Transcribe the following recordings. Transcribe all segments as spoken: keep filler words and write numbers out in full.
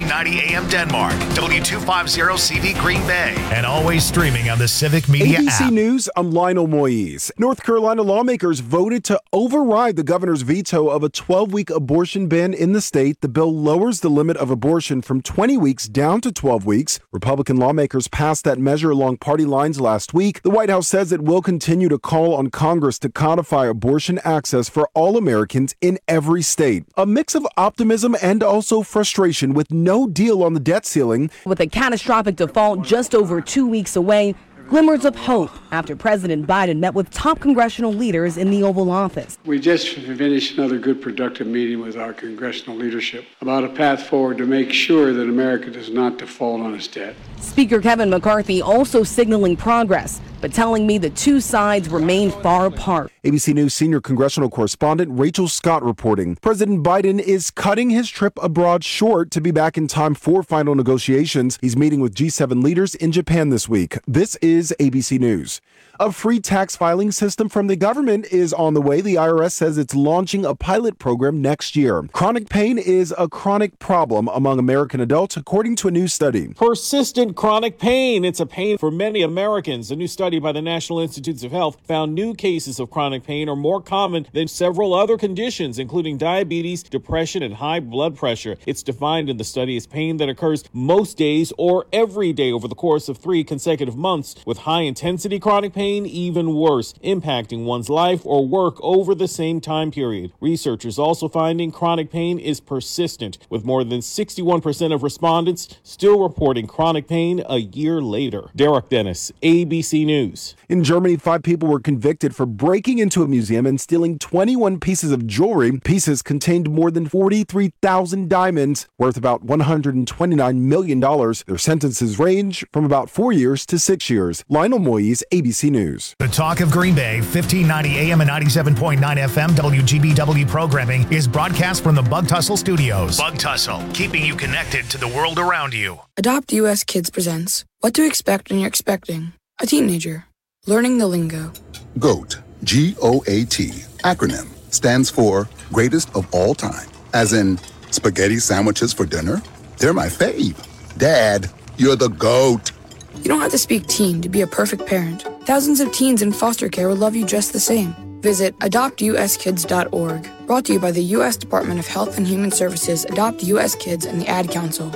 ninety A M Denmark, W two fifty C V Green Bay, and always streaming on the Civic Media A B C app. News, I'm Lionel Moise. North Carolina lawmakers voted to override the governor's veto of a twelve-week abortion ban in the state. The bill lowers the limit of abortion from twenty weeks down to twelve weeks. Republican lawmakers passed that measure along party lines last week. The White House says it will continue to call on Congress to codify abortion access for all Americans in every state. A mix of optimism and also frustration with no deal on the debt ceiling. With a catastrophic default just over two weeks away, glimmers of hope after President Biden met with top congressional leaders in the Oval Office. We just finished another good, productive meeting with our congressional leadership about a path forward to make sure that America does not default on its debt. Speaker Kevin McCarthy also signaling progress, but telling me the two sides remain far apart. A B C News senior congressional correspondent Rachel Scott reporting. President Biden is cutting his trip abroad short to be back in time for final negotiations. He's meeting with G seven leaders in Japan this week. This is A B C News. A free tax filing system from the government is on the way. The I R S says it's launching a pilot program next year. Chronic pain is a chronic problem among American adults, according to a new study. Persistent chronic pain. It's a pain for many Americans. A new study by the National Institutes of Health found new cases of chronic pain are more common than several other conditions, including diabetes, depression, and high blood pressure. It's defined in the study as pain that occurs most days or every day over the course of three consecutive months, with high-intensity chronic pain even worse, impacting one's life or work over the same time period. Researchers also finding chronic pain is persistent, with more than sixty-one percent of respondents still reporting chronic pain a year later. Derek Dennis, A B C News. In Germany, five people were convicted for breaking into a museum and stealing twenty-one pieces of jewelry. Pieces contained more than forty-three thousand diamonds, worth about one hundred twenty-nine million dollars. Their sentences range from about four years to six years. Lionel Moise, A B C News. The Talk of Green Bay, fifteen ninety A M and ninety-seven point nine F M W G B W programming is broadcast from the Bug Tussle Studios. Bug Tussle, keeping you connected to the world around you. Adopt U S Kids presents What to Expect When You're Expecting a Teenager. Learning the lingo. GOAT, G O A T, acronym, stands for Greatest of All Time. As in, spaghetti sandwiches for dinner? They're my fave. Dad, you're the GOAT. You don't have to speak teen to be a perfect parent. Thousands of teens in foster care will love you just the same. Visit adopt u s kids dot org. Brought to you by the U S Department of Health and Human Services, Adopt U S Kids, and the Ad Council.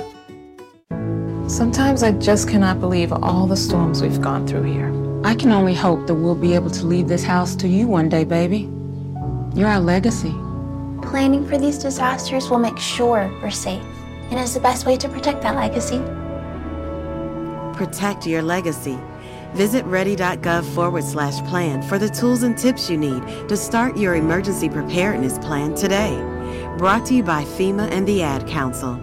Sometimes I just cannot believe all the storms we've gone through here. I can only hope that we'll be able to leave this house to you one day, baby. You're our legacy. Planning for these disasters will make sure we're safe, and is the best way to protect that legacy. Protect your legacy. Visit ready.gov forward slash plan for the tools and tips you need to start your emergency preparedness plan today. Brought to you by FEMA and the Ad Council.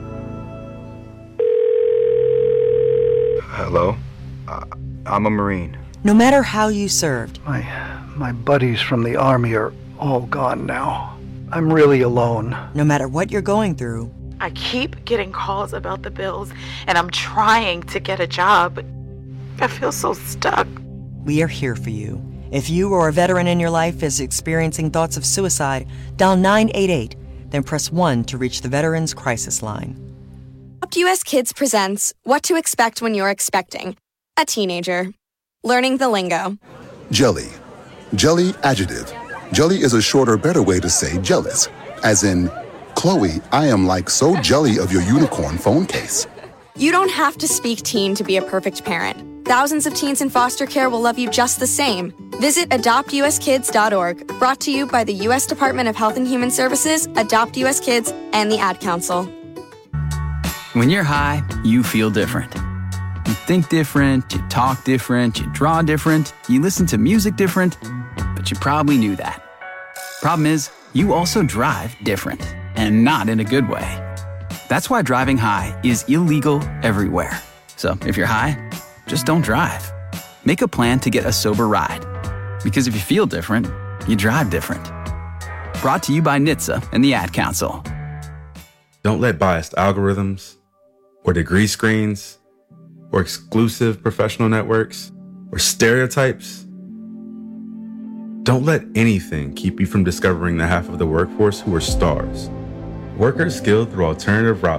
Hello, uh, I'm a Marine. No matter how you served. My, my buddies from the Army are all gone now. I'm really alone. No matter what you're going through. I keep getting calls about the bills, and I'm trying to get a job. I feel so stuck. We are here for you. If you or a veteran in your life is experiencing thoughts of suicide, dial nine eight eight, then press one to reach the Veterans Crisis Line. Adopt U S Kids presents What to Expect When You're Expecting a Teenager. Learning the lingo. Jelly. Jelly adjective. Jelly is a shorter, better way to say jealous. As in, Chloe, I am like so jelly of your unicorn phone case. You don't have to speak teen to be a perfect parent. Thousands of teens in foster care will love you just the same. Visit adopt u s kids dot org. Brought to you by the U S Department of Health and Human Services, Adopt U S Kids, and the Ad Council. When you're high, you feel different. You think different, you talk different, you draw different, you listen to music different, but you probably knew that. Problem is, you also drive different, and not in a good way. That's why driving high is illegal everywhere. So if you're high, just don't drive. Make a plan to get a sober ride. Because if you feel different, you drive different. Brought to you by N H T S A and the Ad Council. Don't let biased algorithms, or degree screens, or exclusive professional networks, or stereotypes. Don't let anything keep you from discovering the half of the workforce who are stars. Workers skilled through alternative routes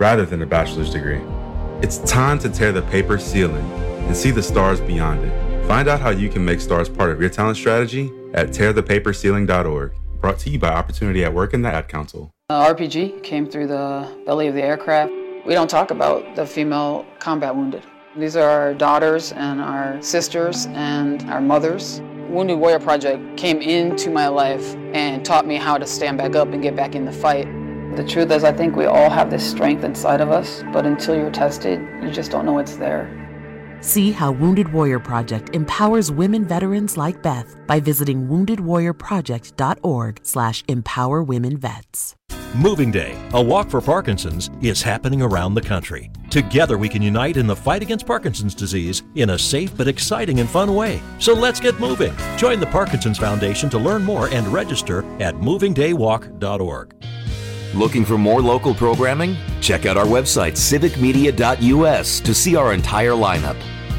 rather than a bachelor's degree. It's time to tear the paper ceiling and see the stars beyond it. Find out how you can make stars part of your talent strategy at tear the paper ceiling dot org. Brought to you by Opportunity at Work and the Ad Council. Uh, R P G came through the belly of the aircraft. We don't talk about the female combat wounded. These are our daughters and our sisters and our mothers. Wounded Warrior Project came into my life and taught me how to stand back up and get back in the fight. The truth is, I think we all have this strength inside of us, but until you're tested, you just don't know it's there. See how Wounded Warrior Project empowers women veterans like Beth by visiting wounded warrior project dot org slash empower women vets. Moving Day, a walk for Parkinson's, is happening around the country. Together we can unite in the fight against Parkinson's disease in a safe but exciting and fun way. So let's get moving. Join the Parkinson's Foundation to learn more and register at moving day walk dot org. Looking for more local programming? Check out our website, civic media dot U S, to see our entire lineup.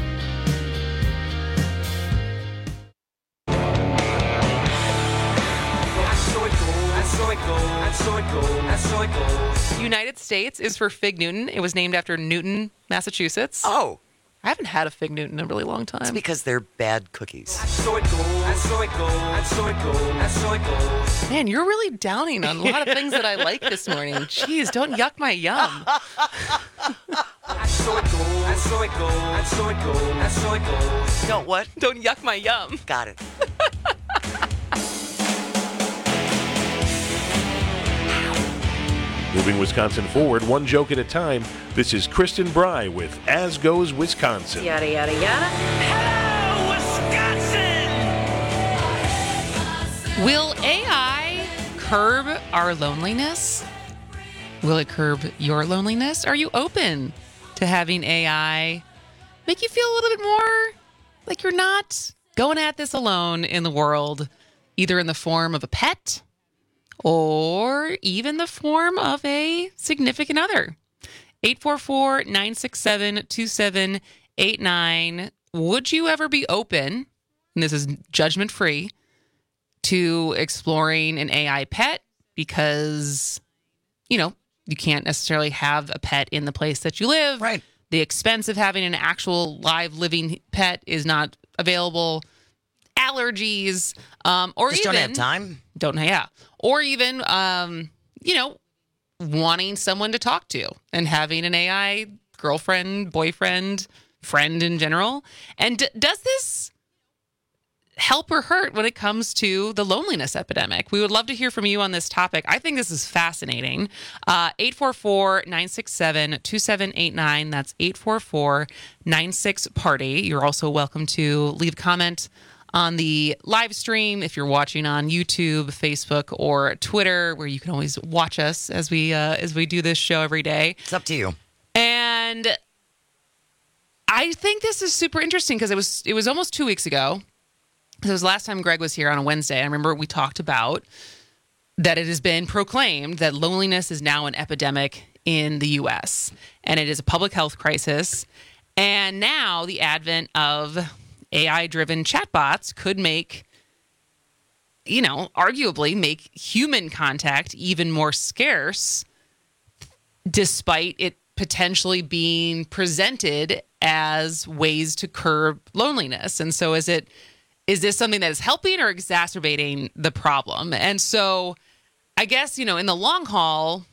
United States is for Fig Newton. It was named after Newton, Massachusetts. Oh. I haven't had a Fig Newton in a really long time. It's because they're bad cookies. Man, you're really downing on a lot of things that I like this morning. Jeez, don't yuck my yum. Don't what? Don't yuck my yum. Got it. Moving Wisconsin forward, one joke at a time. This is Kristen Bry with As Goes Wisconsin. Yada, yada, yada. Hello, Wisconsin! Will A I curb our loneliness? Will it curb your loneliness? Are you open to having A I make you feel a little bit more like you're not going at this alone in the world, either in the form of a pet or even the form of a significant other? eight four four, nine six seven, two seven eight nine. Would you ever be open, and this is judgment-free, to exploring an A I pet? Because, you know, you can't necessarily have a pet in the place that you live. Right. The expense of having an actual live living pet is not available. Allergies, um, or Just even don't have time. Don't yeah, or even um, you know, wanting someone to talk to and having an A I girlfriend, boyfriend, friend in general. And d- does this help or hurt when it comes to the loneliness epidemic? We would love to hear from you on this topic. I think this is fascinating. Uh, eight four four, nine six seven, two seven eight nine. That's eight four four, nine six, party. You're also welcome to leave a comment on the live stream if you're watching on YouTube, Facebook, or Twitter, where you can always watch us as we uh, as we do this show every day. It's up to you. And I think this is super interesting because it was it was almost two weeks ago. It was the last time Greg was here on a Wednesday. I remember we talked about that it has been proclaimed that loneliness is now an epidemic in the U S, and it is a public health crisis. And now the advent of A I-driven chatbots could make, you know, arguably make human contact even more scarce, despite it potentially being presented as ways to curb loneliness. And so is it, is this something that is helping or exacerbating the problem? And so I guess, you know, in the long haul,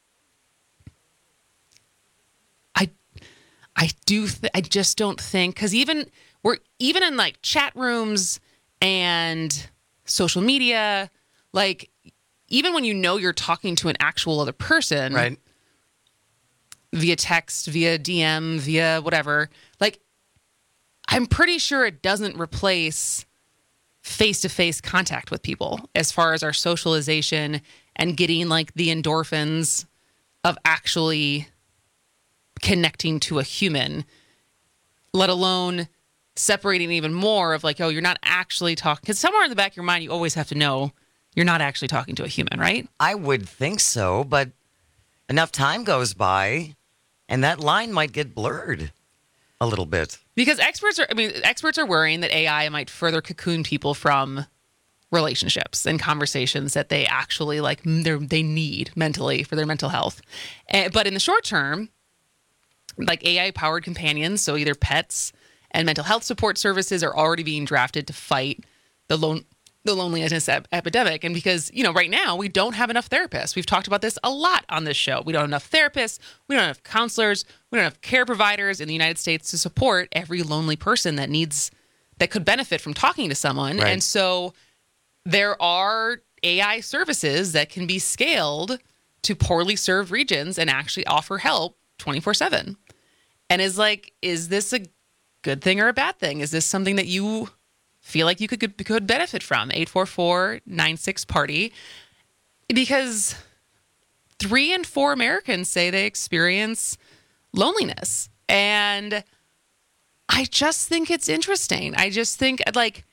I, I do, th- I just don't think, because even we're even in like chat rooms and social media, like even when you know you're talking to an actual other person, right, via text, via D M, via whatever, like I'm pretty sure it doesn't replace face-to-face contact with people as far as our socialization and getting like the endorphins of actually connecting to a human, let alone separating even more of like, oh, you're not actually talking. Because somewhere in the back of your mind, you always have to know you're not actually talking to a human, right? I would think so, but enough time goes by and that line might get blurred a little bit. Because experts are, I mean, experts are worrying that A I might further cocoon people from relationships and conversations that they actually like they they need mentally for their mental health. And, but in the short term, like A I-powered companions, so either pets and mental health support services are already being drafted to fight the lone the loneliness ep- epidemic. And because, you know, right now we don't have enough therapists. We've talked about this a lot on this show. We don't have enough therapists. We don't have enough counselors. We don't have care providers in the United States to support every lonely person that needs, that could benefit from talking to someone. Right. And so there are A I services that can be scaled to poorly served regions and actually offer help twenty-four seven. And is like, is this a good thing or a bad thing? Is this something that you feel like you could could benefit from? eight four four, nine six, party. Because three in four Americans say they experience loneliness. And I just think it's interesting. I just think, like,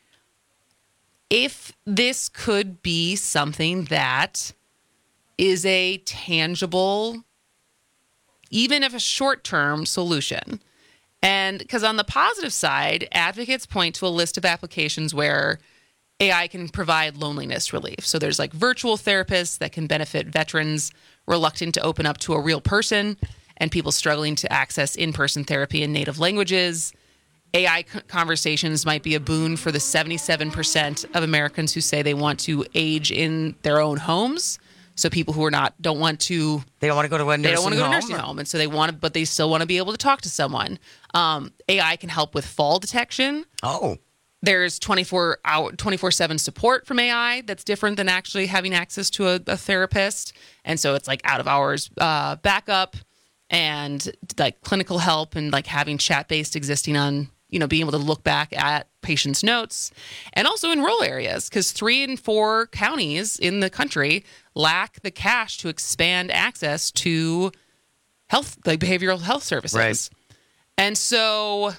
if this could be something that is a tangible, even if a short-term solution. And because on the positive side, advocates point to a list of applications where A I can provide loneliness relief. So there's like virtual therapists that can benefit veterans reluctant to open up to a real person and people struggling to access in-person therapy in native languages. A I conversations might be a boon for the seventy-seven percent of Americans who say they want to age in their own homes. So people who are not don't want to they don't want to go to a nursing they don't want to go to a home, nursing or- home, and so they want to, but they still want to be able to talk to someone. Um, A I can help with fall detection. Oh, there's twenty-four hour, twenty-four seven support from A I that's different than actually having access to a, a therapist, and so it's like out of hours uh, backup and like clinical help and like having chat based existing on, you know, being able to look back at patients' notes, and also in rural areas, because three in four counties in the country lack the cash to expand access to health, like behavioral health services. Right. And so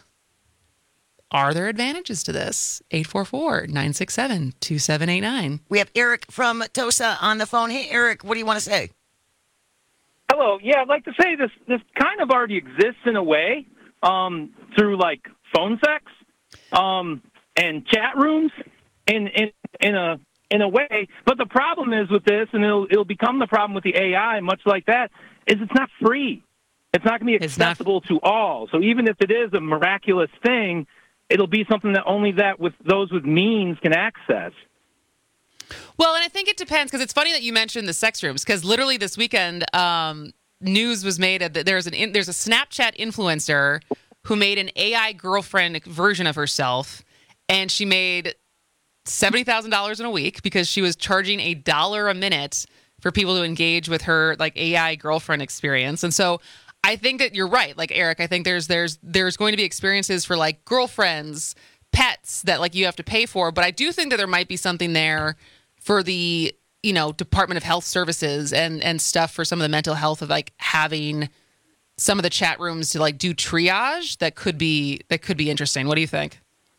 are there advantages to this? eight four four, nine six seven, two seven eight nine. We have Eric from Tosa on the phone. Hey, Eric, what do you want to say? Hello. Yeah, I'd like to say this this kind of already exists in a way um, through, like, phone sex um, and chat rooms in, in, in a in a way. But the problem is with this, and it'll, it'll become the problem with the A I, much like that, is it's not free. It's not going to be accessible to all. So even if it is a miraculous thing, it'll be something that only that with those with means can access. Well, and I think it depends, because it's funny that you mentioned the sex rooms, because literally this weekend, um, news was made that there's an in, there's a Snapchat influencer who made an A I girlfriend version of herself, and she made seventy thousand dollars in a week because she was charging a dollar a minute for people to engage with her like A I girlfriend experience. And so I think that you're right. Like, Eric, I think there's there's there's going to be experiences for like girlfriends, pets that like you have to pay for. But I do think that there might be something there for the, you know, Department of Health Services and and stuff for some of the mental health of like having some of the chat rooms to like do triage that could be that could be interesting. What do you think?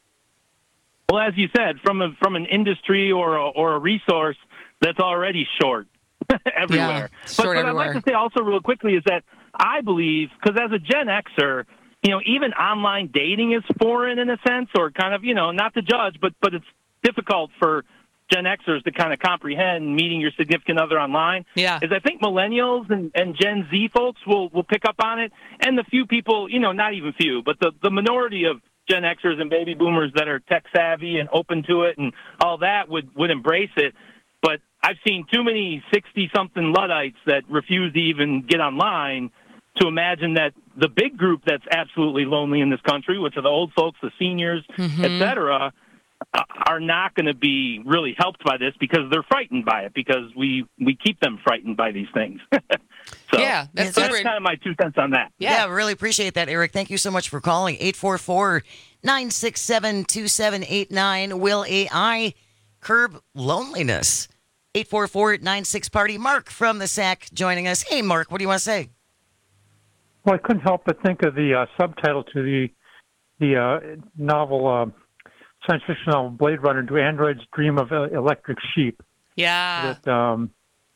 Well, as you said, from a, from an industry or a, or a resource that's already short everywhere. Yeah, but short what everywhere. I'd like to say also real quickly is that I believe, because as a Gen Xer, you know, even online dating is foreign in a sense, or kind of, you know, not to judge, but but it's difficult for Gen Xers to kind of comprehend meeting your significant other online. Yeah. Is I think millennials and, and Gen Z folks will, will pick up on it, and the few people, you know, not even few, but the, the minority of Gen Xers and baby boomers that are tech savvy and open to it and all that would, would embrace it. But I've seen too many sixty-something Luddites that refuse to even get online to imagine that the big group that's absolutely lonely in this country, which are the old folks, the seniors, Mm-hmm. et cetera, uh, are not going to be really helped by this because they're frightened by it, because we, we keep them frightened by these things. So, yeah, that's, so that's kind of my two cents on that. Yeah, really appreciate that, Eric. Thank you so much for calling. eight four four, nine six seven, two seven eight nine. Will A I curb loneliness? eight four four, nine six, party. Mark from the S A C joining us. Hey, Mark, what do you want to say? Well, I couldn't help but think of the uh, subtitle to the the uh, novel, uh, science fiction novel Blade Runner, Do Androids Dream of uh, Electric Sheep? Yeah. That, um,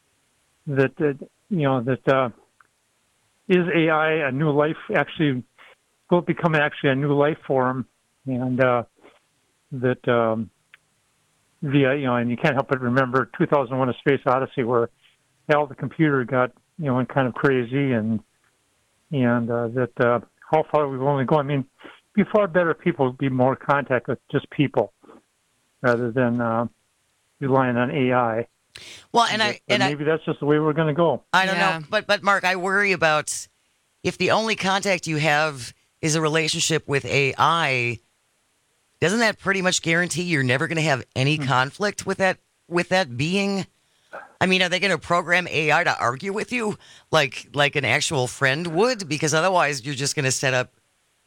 that, uh, you know, that uh, is A I a new life, actually, will it become actually a new life form? And uh, that, um, via, you know, and you can't help but remember two thousand one: A Space Odyssey, where Hal the computer got, you know, went kind of crazy, and and uh, that uh, how far we've only gone. I mean, it'd be far better if people would be more in contact with just people rather than uh, relying on A I. Well, and I but and maybe I, that's just the way we're going to go. I don't yeah. know, but but Mark, I worry about if the only contact you have is a relationship with A I. Doesn't that pretty much guarantee you're never going to have any conflict with that with that being? I mean, are they going to program A I to argue with you like like an actual friend would? Because otherwise, you're just going to set up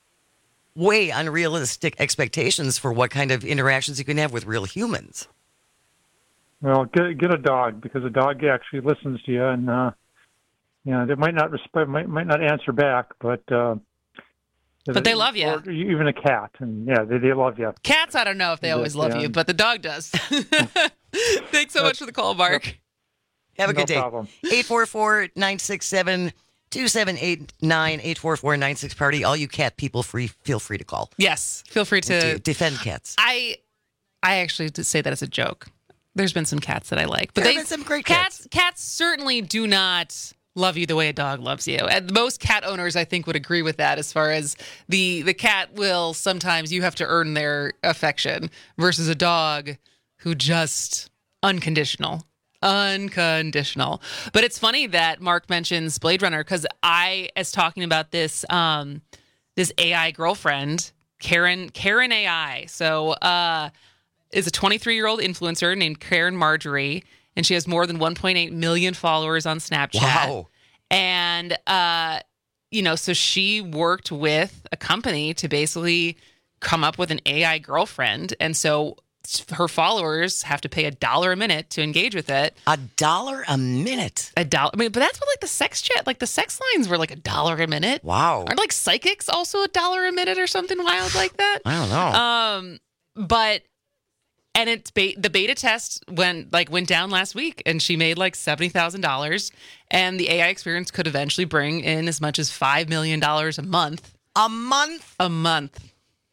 way unrealistic expectations for what kind of interactions you can have with real humans. Well, get get a dog, because a dog actually listens to you, and uh, you know, they might not respond, might might not answer back, but uh, but they love you. Or even a cat, and yeah, they they love you. Cats, I don't know if they always love yeah. you, but the dog does. Thanks so much for the call, Mark. Have a no good day. Problem. eight four four, nine six seven, two seven eight nine, eight four four, nine six party. All you cat people, free feel free to call. Yes, feel free to defend cats. I I actually did say that as a joke. There's been some cats that I like, but there they have been some great cats. cats. Cats certainly do not love you the way a dog loves you. And most cat owners, I think, would agree with that. As far as the the cat will sometimes you have to earn their affection versus a dog who just unconditional. Unconditional. But it's funny that Mark mentions Blade Runner, because I, as talking about this, um, this A I girlfriend, Karen, Karen A I. So, uh, is a twenty-three-year-old influencer named Karen Marjorie, and she has more than one point eight million followers on Snapchat. Wow. And, uh, you know, so she worked with a company to basically come up with an A I girlfriend. And so her followers have to pay a dollar a minute to engage with it. A dollar a minute? A dollar. I mean, but that's what like the sex chat, like the sex lines were like a dollar a minute. Wow. Aren't like psychics also a dollar a minute or something wild like that? I don't know. Um, but, and it's be- the beta test went like went down last week, and she made like seventy thousand dollars, and the A I experience could eventually bring in as much as five million dollars a month. A month? A month.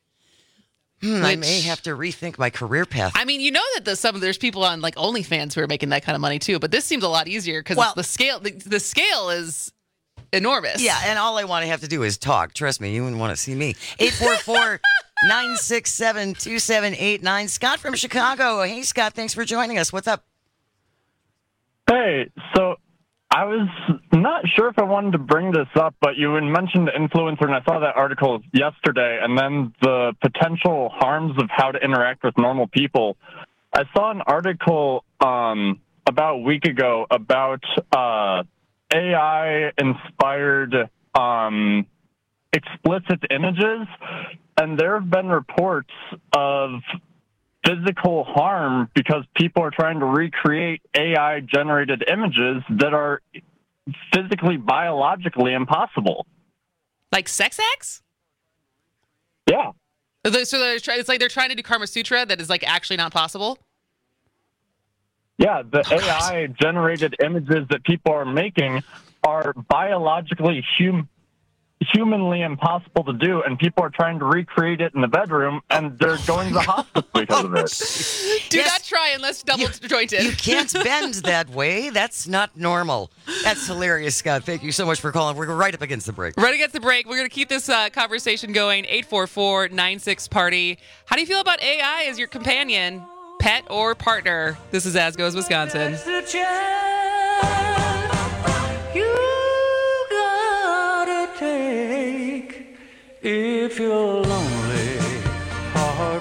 Hmm, I may have to rethink my career path. I mean, you know that the, some there's people on like OnlyFans who are making that kind of money too, but this seems a lot easier because Well- the scale the, the scale is enormous. Yeah, and all I want to have to do is talk. Trust me, you wouldn't want to see me. eight four four, nine six seven, two seven eight nine. Scott from Chicago. Hey, Scott, thanks for joining us. What's up? Hey, so I was not sure if I wanted to bring this up, but you had mentioned the influencer, and I saw that article yesterday, and then the potential harms of how to interact with normal people. I saw an article um, about a week ago about uh, A I-inspired um, explicit images, and there have been reports of physical harm because people are trying to recreate A I-generated images that are physically, biologically impossible. Like sex acts? Yeah. So they're try- it's like they're trying to do Karma Sutra that is like actually not possible? Yeah, the Oh, A I-generated images that people are making are biologically hum- humanly impossible to do, and people are trying to recreate it in the bedroom, and they're going to the hospital because of it. Do not try unless double jointed. You can't bend that way. That's not normal. That's hilarious, Scott. Thank you so much for calling. We're right up against the break. Right against the break. We're going to keep this uh, conversation going. eight four four, nine six, party. How do you feel about A I as your companion, pet, or partner? This is As Goes Wisconsin. If you're lonely, heart.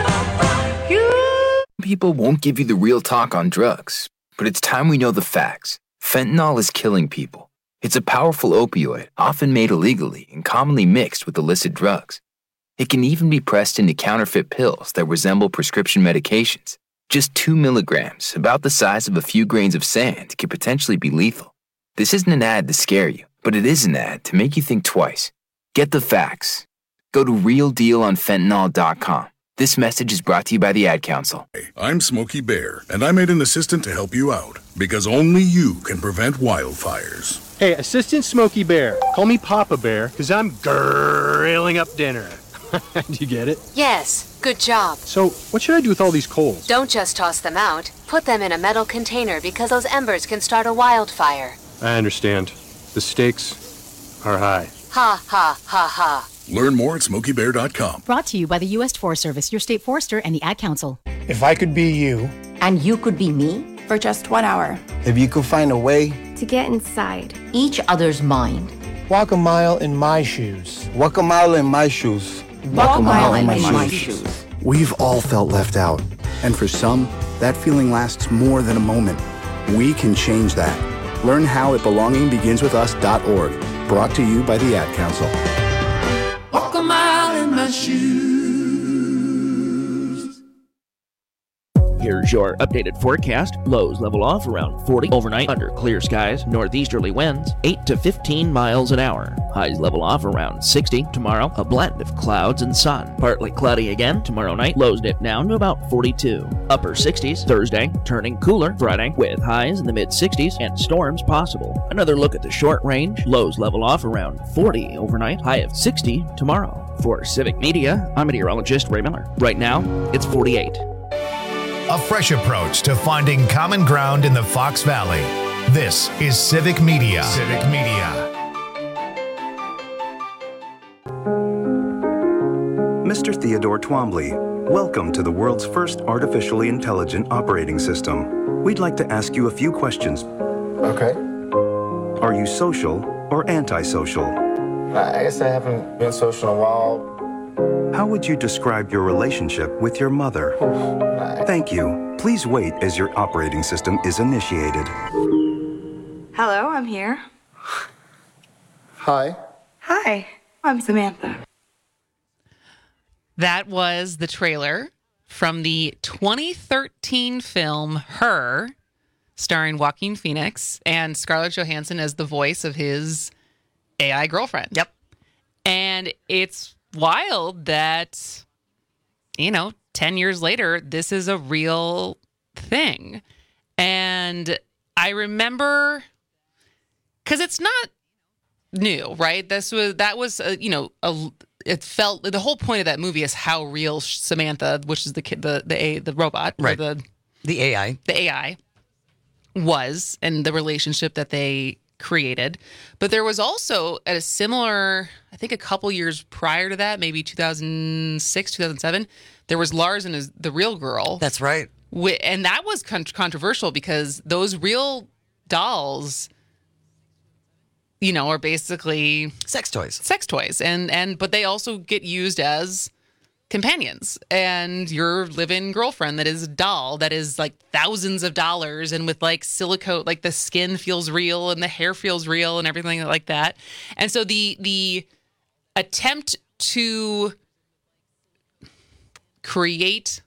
People won't give you the real talk on drugs, but it's time we know the facts. Fentanyl is killing people. It's a powerful opioid, often made illegally and commonly mixed with illicit drugs. It can even be pressed into counterfeit pills that resemble prescription medications. Just two milligrams, about the size of a few grains of sand, could potentially be lethal. This isn't an ad to scare you, but it is an ad to make you think twice. Get the facts. Go to real deal on fentanyl dot com. This message is brought to you by the Ad Council. I'm Smokey Bear, and I made an assistant to help you out, because only you can prevent wildfires. Hey, Assistant Smokey Bear, call me Papa Bear, because I'm grilling up dinner. Do you get it? Yes, good job. So, what should I do with all these coals? Don't just toss them out. Put them in a metal container because those embers can start a wildfire. I understand. The stakes are high. Ha, ha, ha, ha. Learn more at smokey bear dot com. Brought to you by the U S Forest Service, your state forester, and the Ad Council. If I could be you. And you could be me? For just one hour. If you could find a way. To get inside each other's mind. Walk a mile in my shoes. Walk a mile in my shoes. Walk a mile in my, my shoes. shoes. We've all felt left out. And for some, that feeling lasts more than a moment. We can change that. Learn how at belonging begins with us dot org. Brought to you by the Ad Council. Walk a mile in my shoes. Here's your updated forecast. Lows level off around forty overnight under clear skies. Northeasterly winds eight to fifteen miles an hour. Highs level off around sixty tomorrow. A blend of clouds and sun. Partly cloudy again tomorrow night. Lows dip down to about forty-two. Upper sixties Thursday. Turning cooler Friday with highs in the mid sixties and storms possible. Another look at the short range. Lows level off around forty overnight. High of sixty tomorrow. For Civic Media, I'm meteorologist Ray Miller. Right now, it's forty-eight. A fresh approach to finding common ground in the Fox Valley. This is Civic Media. Civic Media. Mister Theodore Twombly, welcome to the world's first artificially intelligent operating system. We'd like to ask you a few questions. Okay. Are you social or antisocial? I guess I haven't been social in a while. How would you describe your relationship with your mother? Thank you. Please wait as your operating system is initiated. Hello, I'm here. Hi. Hi, I'm Samantha. That was the trailer from the twenty thirteen film Her, starring Joaquin Phoenix and Scarlett Johansson as the voice of his A I girlfriend. Yep. And it's wild that, you know, ten years later, this is a real thing. And I remember, because it's not new, right? This was, that was, a, you know, a, it felt, the whole point of that movie is how real Samantha, which is the kid, the, the, a, the robot, right. the, the A I, the A I was, and the relationship that they created. But there was also at a similar, I think a couple years prior to that, maybe two thousand six, two thousand seven, there was Lars and his, the Real Girl. That's right. And that was con- controversial because those real dolls, you know, are basically sex toys. Sex toys. And and but they also get used as companions, and your live-in girlfriend that is a doll that is like thousands of dollars and with like silicone, like the skin feels real and the hair feels real and everything like that. And so the the attempt to create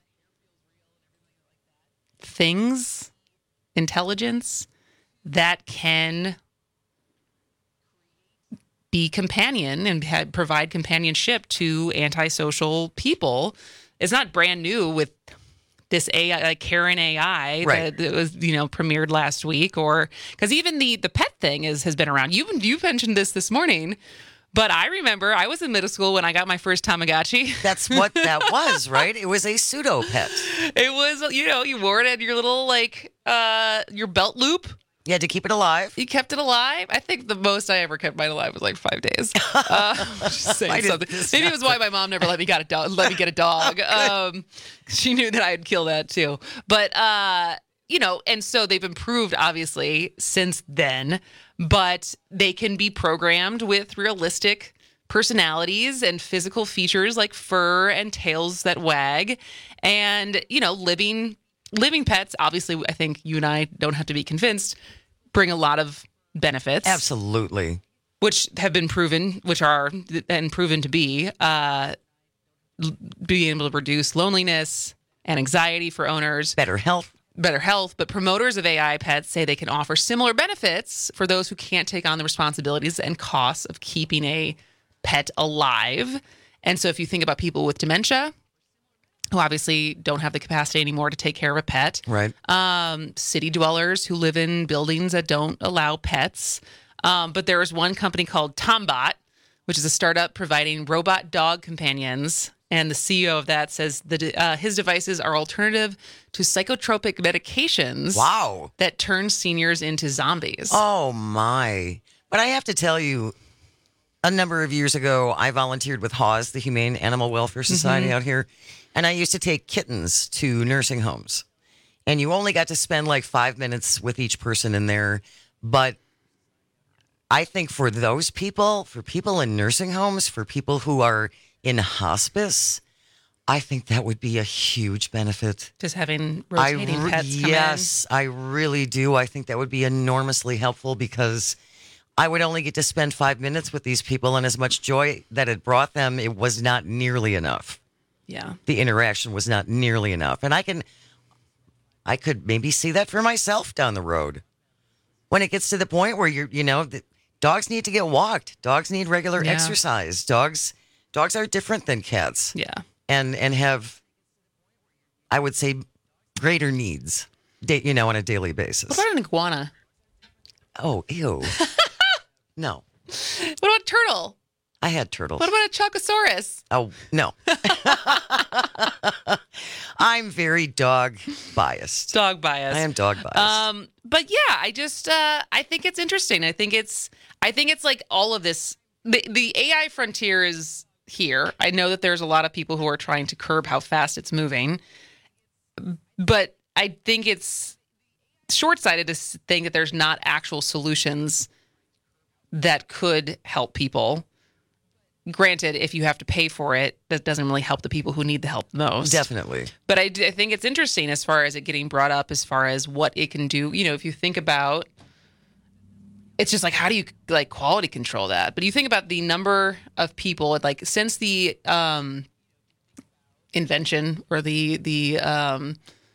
things, intelligence that can be companion and ha- provide companionship to antisocial people. It's not brand new with this A I, like Karen A I, right. that, that was, you know, premiered last week, or because even the the pet thing is has been around. You you mentioned this this morning, but I remember I was in middle school when I got my first Tamagotchi. That's what that was, right? It was a pseudo pet. It was, you know, you wore it at your little like uh your belt loop. You had to keep it alive. You kept it alive. I think the most I ever kept mine alive was like five days. Uh, just saying something. Maybe it was why my mom never let me get a dog. Let me get a dog. Um, she knew that I'd kill that too. But uh, you know, and so they've improved obviously since then. But they can be programmed with realistic personalities and physical features like fur and tails that wag, and you know, living. Living pets, obviously, I think you and I don't have to be convinced, bring a lot of benefits. Absolutely. Which have been proven, which are and proven to be, uh, being able to reduce loneliness and anxiety for owners. Better health. Better health. But promoters of A I pets say they can offer similar benefits for those who can't take on the responsibilities and costs of keeping a pet alive. And so if you think about people with dementia, who obviously don't have the capacity anymore to take care of a pet. Right. Um, city dwellers who live in buildings that don't allow pets. Um, but there is one company called Tombot, which is a startup providing robot dog companions. And the C E O of that says that uh, his devices are alternative to psychotropic medications. Wow. That turn seniors into zombies. Oh, my. But I have to tell you, a number of years ago, I volunteered with HAWS, the Humane Animal Welfare Society Mhm. out here. And I used to take kittens to nursing homes. And you only got to spend like five minutes with each person in there. But I think for those people, for people in nursing homes, for people who are in hospice, I think that would be a huge benefit. Just having rotating I re- pets come yes, I really do. I think that would be enormously helpful because I would only get to spend five minutes with these people, and as much joy that it brought them, it was not nearly enough. in. Yeah. The interaction was not nearly enough. And I can, I could maybe see that for myself down the road. When it gets to the point where you're, you know, the, dogs need to get walked. Dogs need regular Yeah. exercise. Dogs, dogs are different than cats. Yeah. And, and have, I would say, greater needs, da- you know, on a daily basis. What about an iguana? Oh, ew. No. What about a turtle? I had turtles. What about a Chocosaurus? Oh, no. I'm very dog biased. Dog biased. I am dog biased. Um, but yeah, I just uh, I think it's interesting. I think it's I think it's like all of this. The the A I frontier is here. I know that there's a lot of people who are trying to curb how fast it's moving, but I think it's short-sighted to think that there's not actual solutions that could help people. Granted, if you have to pay for it, that doesn't really help the people who need the help the most. Definitely. But I, do- I think it's interesting as far as it getting brought up, as far as what it can do. You know, if you think about, it's just like, how do you like quality control that? But you think about the number of people, like since the um, invention or the the um,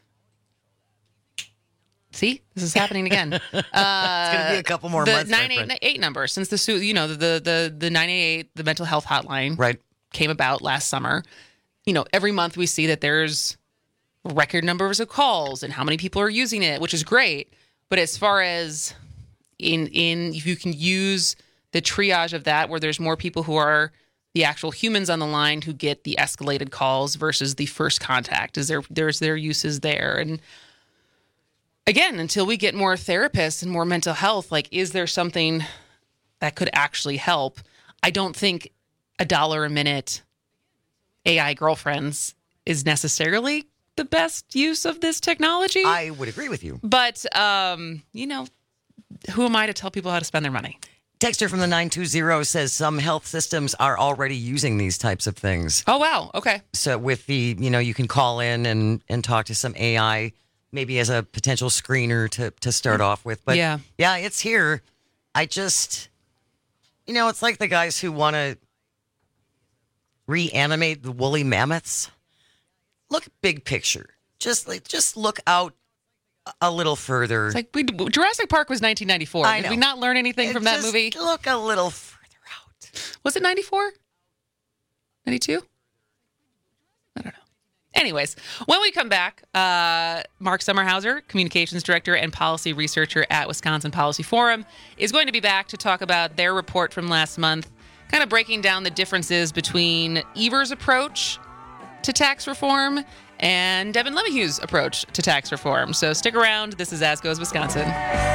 see, this is happening again. Uh, it's going to be a couple more the months. nine eight eight number since the su- you know the the the nine eight eight the mental health hotline right came about last summer. You know, every month we see that there's record numbers of calls and how many people are using it, which is great. But as far as in in if you can use the triage of that, where there's more people who are the actual humans on the line who get the escalated calls versus the first contact, is there there's their uses there. And again, until we get more therapists and more mental health, like, is there something that could actually help? I don't think a dollar a minute A I girlfriends is necessarily the best use of this technology. I would agree with you. But, um, you know, who am I to tell people how to spend their money? Texter from the nine two zero says some health systems are already using these types of things. Oh, wow. Okay. So with the, you know, you can call in and, and talk to some A I, maybe as a potential screener to, to start off with. But yeah. yeah, it's here. I just, you know, it's like the guys who want to reanimate the woolly mammoths. Look big picture. Just like, just look out a little further. It's like we, Jurassic Park was nineteen ninety-four. I Did know. we not learn anything It from that just movie? Look a little further out. Was it ninety-four? ninety-two? I don't know. Anyways, when we come back, uh, Mark Sommerhauser, Communications Director and Policy Researcher at Wisconsin Policy Forum, is going to be back to talk about their report from last month, kind of breaking down the differences between Evers' approach to tax reform and Devin LeMahieu's approach to tax reform. So stick around. This is As Goes Wisconsin.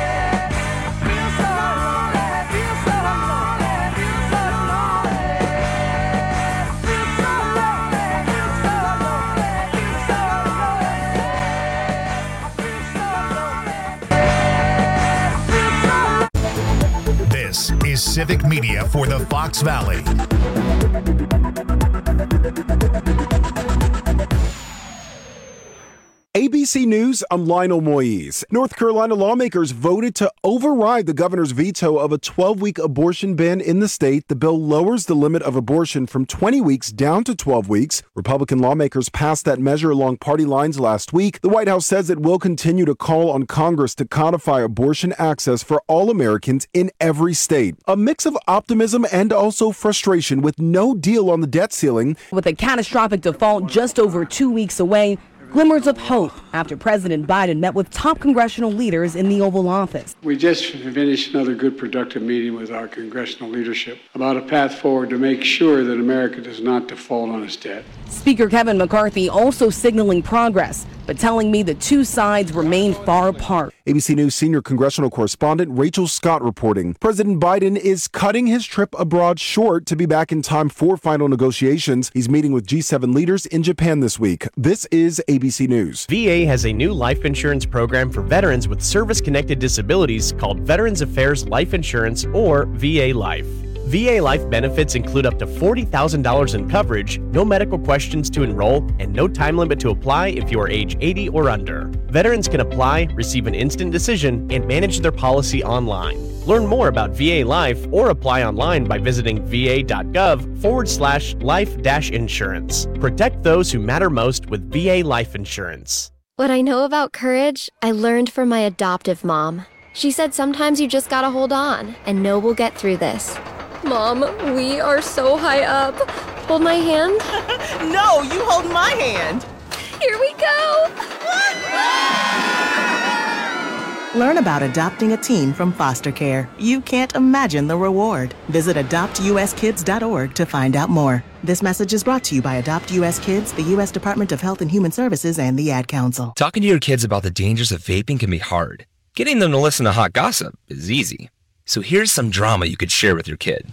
This is Civic Media for the Fox Valley. A B C News, I'm Lionel Moise. North Carolina lawmakers voted to override the governor's veto of a twelve-week abortion ban in the state. The bill lowers the limit of abortion from twenty weeks down to twelve weeks. Republican lawmakers passed that measure along party lines last week. The White House says it will continue to call on Congress to codify abortion access for all Americans in every state. A mix of optimism and also frustration with no deal on the debt ceiling. With a catastrophic default just over two weeks away, glimmers of hope after President Biden met with top congressional leaders in the Oval Office. We just finished another good, productive meeting with our congressional leadership about a path forward to make sure that America does not default on its debt. Speaker Kevin McCarthy also signaling progress, but telling me the two sides remain far apart. A B C News senior congressional correspondent Rachel Scott reporting President Biden is cutting his trip abroad short to be back in time for final negotiations. He's meeting with G seven leaders in Japan this week. This is A B C News. V A has a new life insurance program for veterans with service-connected disabilities called Veterans Affairs Life Insurance, or V A Life. V A Life benefits include up to forty thousand dollars in coverage, no medical questions to enroll, and no time limit to apply if you are age eighty or under. Veterans can apply, receive an instant decision, and manage their policy online. Learn more about V A Life or apply online by visiting va.gov forward slash life dash insurance. Protect those who matter most with V A Life Insurance. What I know about courage, I learned from my adoptive mom. She said sometimes you just gotta hold on and know we'll get through this. Mom, we are so high up. Hold my hand. No, you hold my hand. Here we go. Learn about adopting a teen from foster care. You can't imagine the reward. Visit adopt u s kids dot org to find out more. This message is brought to you by Adopt U S Kids, the U S Department of Health and Human Services, and the Ad Council. Talking to your kids about the dangers of vaping can be hard. Getting them to listen to hot gossip is easy. So here's some drama you could share with your kid.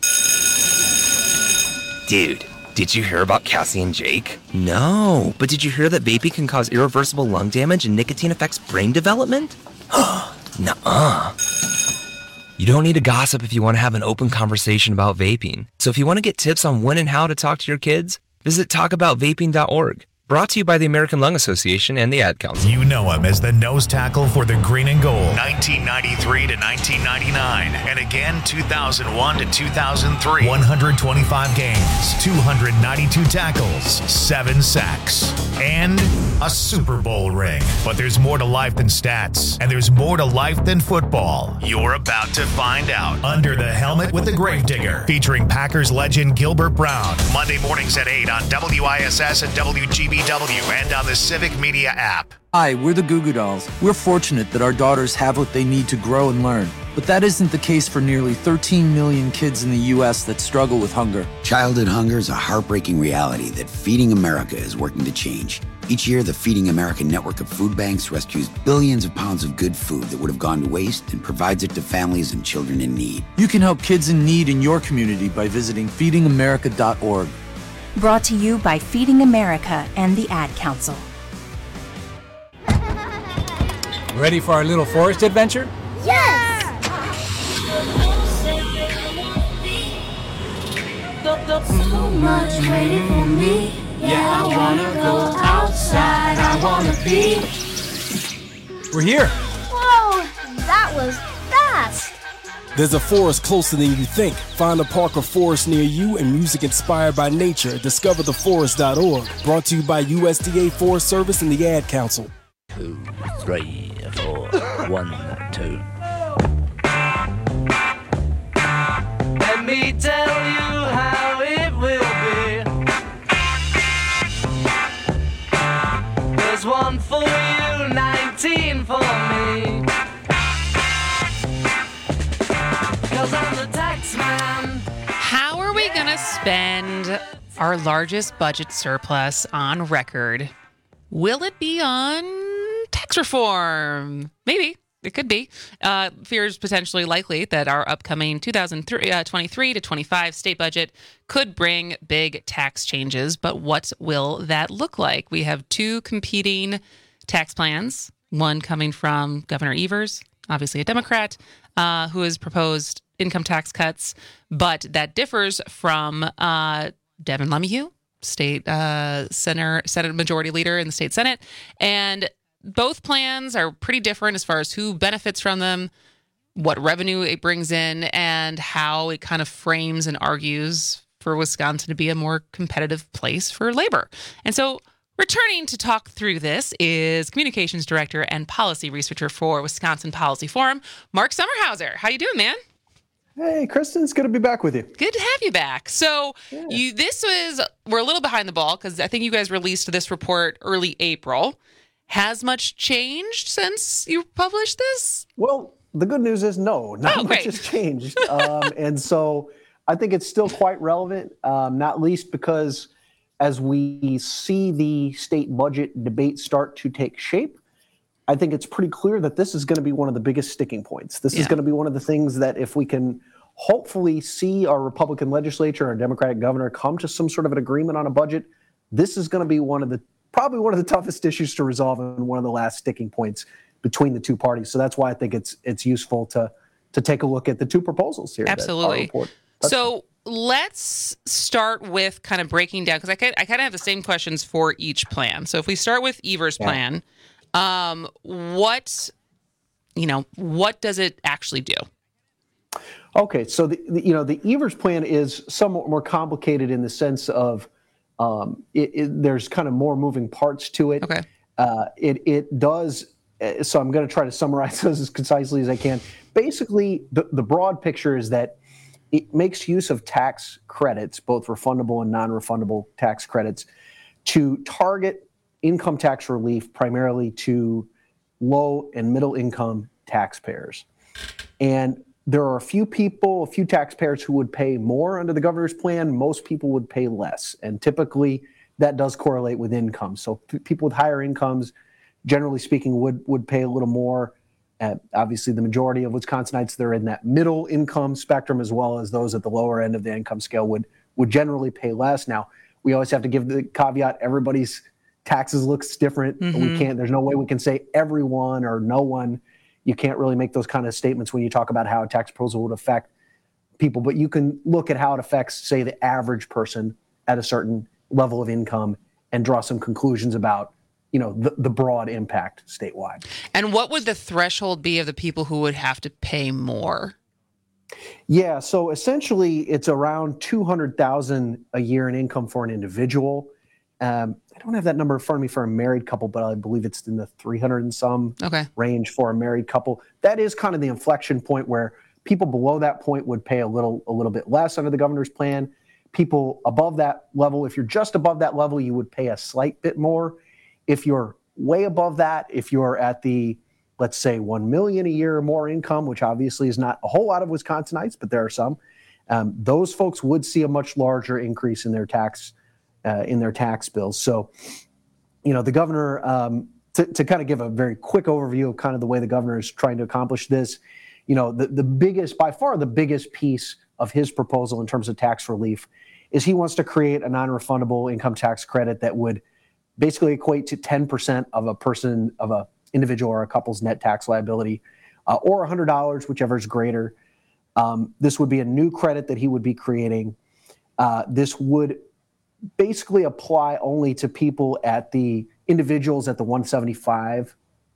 Dude, did you hear about Cassie and Jake? No, but did you hear that vaping can cause irreversible lung damage and nicotine affects brain development? Nuh-uh. You don't need to gossip if you want to have an open conversation about vaping. So if you want to get tips on when and how to talk to your kids, visit talk about vaping dot org. Brought to you by the American Lung Association and the Ad Council. You know him as the nose tackle for the Green and Gold, nineteen ninety-three to nineteen ninety-nine, and again two thousand one to two thousand three. one hundred twenty-five games, two hundred ninety-two tackles, seven sacks, and a Super Bowl ring. But there's more to life than stats, and there's more to life than football. You're about to find out. Under the Helmet with the Gravedigger, featuring Packers legend Gilbert Brown. Monday mornings at eight on W I S S and W G B W and on the Civic Media app. Hi, we're the Goo Goo Dolls. We're fortunate that our daughters have what they need to grow and learn. But that isn't the case for nearly thirteen million kids in the U S that struggle with hunger. Childhood hunger is a heartbreaking reality that Feeding America is working to change. Each year, the Feeding America network of food banks rescues billions of pounds of good food that would have gone to waste and provides it to families and children in need. You can help kids in need in your community by visiting feeding america dot org. Brought to you by Feeding America and the Ad Council. Ready for our little forest adventure? Yes! So much waiting for me. Yeah, I wanna go outside. I wanna be. We're here. Whoa, that was fast. There's a forest closer than you think. Find a park or forest near you and music inspired by nature. Discover the forest dot org. Brought to you by U S D A Forest Service and the Ad Council. Two, three, four, one, two. Let me tell you how it will be. There's one for you, nineteen for me. How are we going to spend our largest budget surplus on record? Will it be on tax reform? Maybe. It could be. Uh, fears potentially likely that our upcoming two thousand twenty-three to twenty-five state budget could bring big tax changes. But what will that look like? We have two competing tax plans, one coming from Governor Evers, obviously a Democrat, uh, who has proposed income tax cuts, but that differs from uh, Devin LeMahieu, state uh, Senate, Senate Majority Leader in the state Senate. And both plans are pretty different as far as who benefits from them, what revenue it brings in, and how it kind of frames and argues for Wisconsin to be a more competitive place for labor. And so returning to talk through this is Communications Director and Policy Researcher for Wisconsin Policy Forum, Mark Sommerhauser. How you doing, man? Hey, Kristen, it's good to be back with you. Good to have you back. So yeah. you, this was, we're a little behind the ball because I think you guys released this report early April. Has much changed since you published this? Well, the good news is no, not oh, much has changed. um, and so I think it's still quite relevant, um, not least because as we see the state budget debate start to take shape, I think it's pretty clear that this is going to be one of the biggest sticking points. This yeah. is going to be one of the things that if we can hopefully see our Republican legislature, our Democratic governor come to some sort of an agreement on a budget, this is going to be one of the probably one of the toughest issues to resolve and one of the last sticking points between the two parties. So that's why I think it's it's useful to to take a look at the two proposals here. Absolutely. So let's start with kind of breaking down, because I kind I kind of have the same questions for each plan. So if we start with Evers' yeah. plan, um, what you know, what does it actually do? Okay, so the, the you know the Evers' plan is somewhat more complicated in the sense of Um, it, it, there's kind of more moving parts to it. Okay. Uh, it it does. Uh, so I'm going to try to summarize those as concisely as I can. Basically, the, the broad picture is that it makes use of tax credits, both refundable and non-refundable tax credits, to target income tax relief primarily to low and middle income taxpayers. And there are a few people, a few taxpayers who would pay more under the governor's plan. Most people would pay less. And typically that does correlate with income. So p- people with higher incomes, generally speaking, would, would pay a little more. Uh, obviously, the majority of Wisconsinites, they're in that middle income spectrum, as well as those at the lower end of the income scale would, would generally pay less. Now, we always have to give the caveat, everybody's taxes looks different. Mm-hmm. We can't, there's no way we can say everyone or no one. You can't really make those kind of statements when you talk about how a tax proposal would affect people, but you can look at how it affects, say, the average person at a certain level of income and draw some conclusions about, you know, the, the broad impact statewide. And what would the threshold be of the people who would have to pay more? Yeah, so essentially it's around two hundred thousand dollars a year in income for an individual. Um, I don't have that number in front of me for a married couple, but I believe it's in the three hundred and some okay. range for a married couple. That is kind of the inflection point where people below that point would pay a little a little bit less under the governor's plan. People above that level, if you're just above that level, you would pay a slight bit more. If you're way above that, if you're at the, let's say, one million dollars a year or more income, which obviously is not a whole lot of Wisconsinites, but there are some, um, those folks would see a much larger increase in their tax Uh, in their tax bills. So, you know, the governor, um, to, to kind of give a very quick overview of kind of the way the governor is trying to accomplish this, you know, the, the biggest, by far the biggest piece of his proposal in terms of tax relief is he wants to create a non-refundable income tax credit that would basically equate to ten percent of a person, of a individual or a couple's net tax liability, uh, or one hundred dollars, whichever is greater. Um, this would be a new credit that he would be creating. Uh, this would basically apply only to people at the individuals at the one seventy-five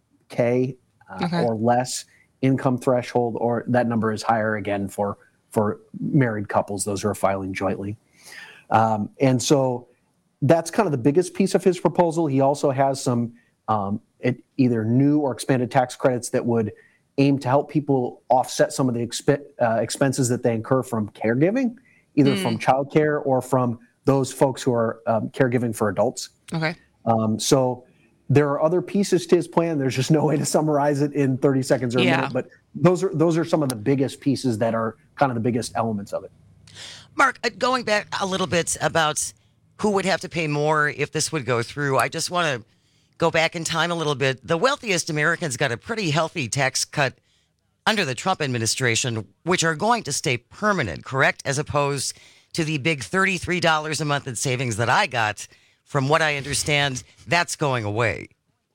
K uh, okay. or less income threshold, or that number is higher again for, for married couples, those who are filing jointly. Um, and so that's kind of the biggest piece of his proposal. He also has some um, it, either new or expanded tax credits that would aim to help people offset some of the exp- uh, expenses that they incur from caregiving, either mm. from childcare or from those folks who are um, caregiving for adults. Okay. Um, so there are other pieces to his plan. There's just no way to summarize it in thirty seconds or a yeah. minute, but those are those are some of the biggest pieces that are kind of the biggest elements of it. Mark, uh, going back a little bit about who would have to pay more if this would go through, I just want to go back in time a little bit. The wealthiest Americans got a pretty healthy tax cut under the Trump administration, which are going to stay permanent, correct? As opposed to the big thirty-three dollars a month in savings that I got. From what I understand, that's going away.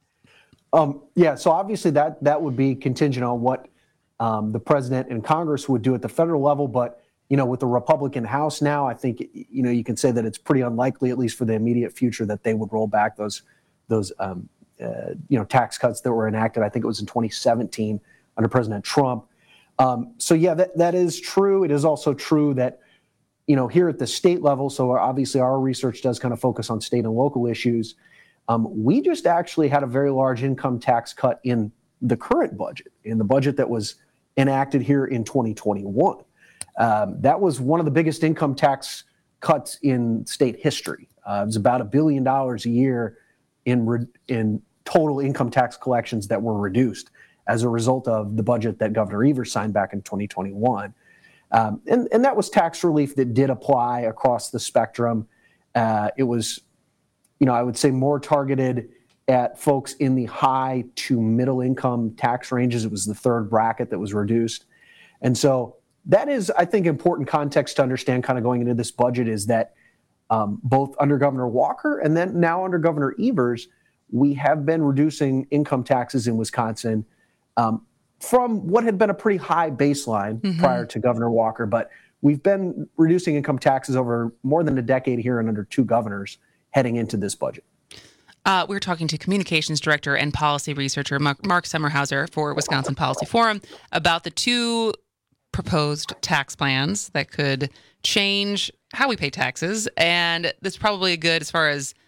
Um, yeah, so obviously that that would be contingent on what um, the president and Congress would do at the federal level. But, you know, with the Republican House now, I think, you know, you can say that it's pretty unlikely, at least for the immediate future, that they would roll back those, those um, uh, you know, tax cuts that were enacted. I think it was in twenty seventeen under President Trump. Um, so, yeah, that, that is true. It is also true that, you know, here at the state level, so obviously our research does kind of focus on state and local issues. Um, we just actually had a very large income tax cut in the current budget, in the budget that was enacted here in twenty twenty-one. Um, that was one of the biggest income tax cuts in state history. Uh, it was about a billion dollars a year in re- in total income tax collections that were reduced as a result of the budget that Governor Evers signed back in twenty twenty-one. Um, and, and that was tax relief that did apply across the spectrum. Uh, it was, you know, I would say more targeted at folks in the high to middle income tax ranges. It was the third bracket that was reduced. And so that is, I think, important context to understand kind of going into this budget is that um, both under Governor Walker and then now under Governor Evers, we have been reducing income taxes in Wisconsin um, from what had been a pretty high baseline mm-hmm. prior to Governor Walker. But we've been reducing income taxes over more than a decade here and under two governors heading into this budget. Uh, we were talking to communications director and policy researcher Mark, Mark Sommerhauser for Wisconsin Policy Forum about the two proposed tax plans that could change how we pay taxes. And that's probably good as far as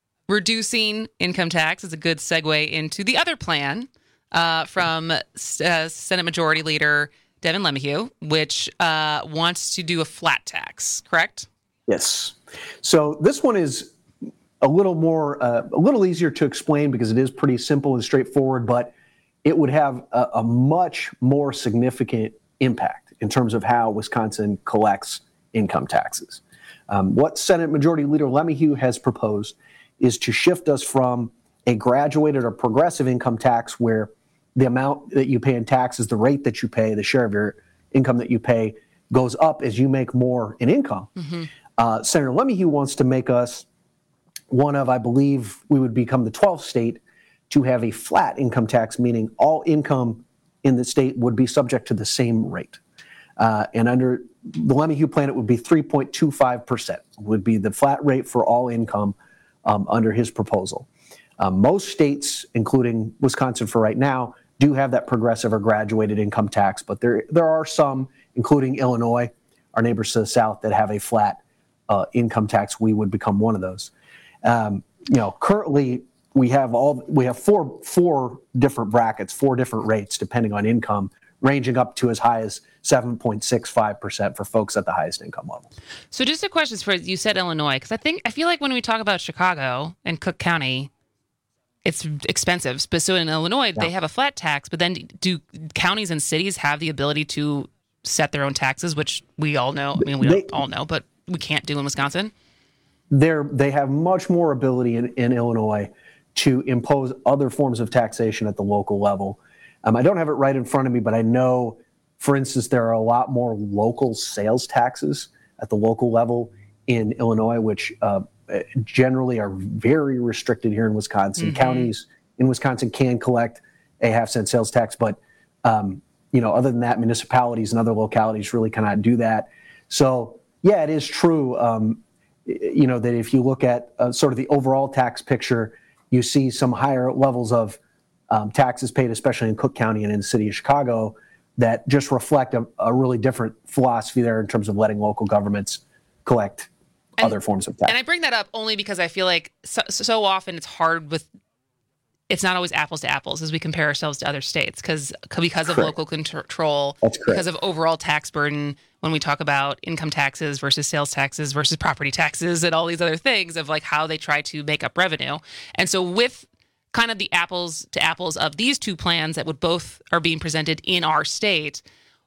reducing income tax is a good segue into the other plan uh, from uh, Senate Majority Leader Devin LeMahieu, which uh, wants to do a flat tax, correct? Yes. So this one is a little more, uh, a little easier to explain because it is pretty simple and straightforward, but it would have a, a much more significant impact in terms of how Wisconsin collects income taxes. Um, what Senate Majority Leader LeMahieu has proposed is to shift us from a graduated or progressive income tax where the amount that you pay in taxes, the rate that you pay, the share of your income that you pay goes up as you make more in income. Mm-hmm. Uh, Senator LeMahieu wants to make us one of, I believe, we would become the twelfth state to have a flat income tax, meaning all income in the state would be subject to the same rate. Uh, and under the LeMahieu plan, it would be three point two five percent would be the flat rate for all income um, under his proposal. Um, most states, including Wisconsin for right now, do have that progressive or graduated income tax, but there there are some, including Illinois, our neighbors to the south, that have a flat uh, income tax. We would become one of those. Um, you know, currently we have all we have four four different brackets, four different rates depending on income, ranging up to as high as seven point six five percent for folks at the highest income level. So just a question for you said Illinois, because I think I feel like when we talk about Chicago and Cook County, it's expensive. But so in Illinois, yeah. they have a flat tax, but then do counties and cities have the ability to set their own taxes, which we all know. I mean, we they, don't all know, but we can't do in Wisconsin. They're, they have much more ability in, in Illinois to impose other forms of taxation at the local level. Um, I don't have it right in front of me, but I know, for instance, there are a lot more local sales taxes at the local level in Illinois, which uh, generally are very restricted here in Wisconsin. Mm-hmm. Counties in Wisconsin can collect a half cent sales tax, but um, you know, other than that, municipalities and other localities really cannot do that. So, yeah, it is true. Um, you know, that if you look at uh, sort of the overall tax picture, you see some higher levels of um, taxes paid, especially in Cook County and in the city of Chicago, that just reflect a, a really different philosophy there in terms of letting local governments collect and, other forms of tax. And I bring that up only because I feel like so, so often it's hard with, it's not always apples to apples as we compare ourselves to other states because because of correct. local control, That's correct. because of overall tax burden when we talk about income taxes versus sales taxes versus property taxes and all these other things of like how they try to make up revenue. And so with kind of the apples to apples of these two plans that would both are being presented in our state,